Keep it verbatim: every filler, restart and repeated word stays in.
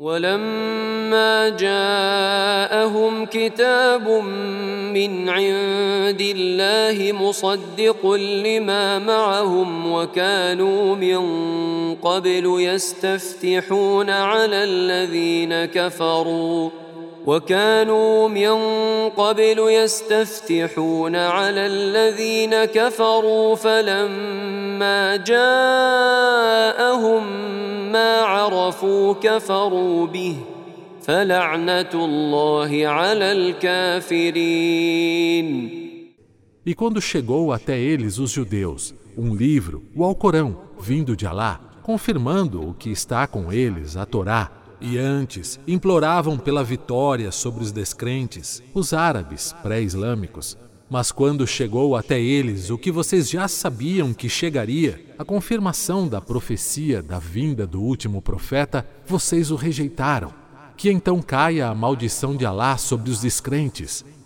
ولما جاءهم كتاب من عند الله مصدق لما معهم وكانوا من قبل يستفتحون على الذين كفروا وكانوا من قبل يستفتحون على الذين كفروا فلما جاءهم ما عرفوا كفروا به فلعنة الله على الكافرين. E quando chegou até eles os judeus um livro, o Alcorão, vindo de Alá, confirmando o que está com eles, a Torá, e antes imploravam pela vitória sobre os descrentes, os árabes pré-islâmicos. Mas quando chegou até eles o que vocês já sabiam que chegaria, a confirmação da profecia da vinda do último profeta, vocês o rejeitaram. Que então caia a maldição de Alá sobre os descrentes.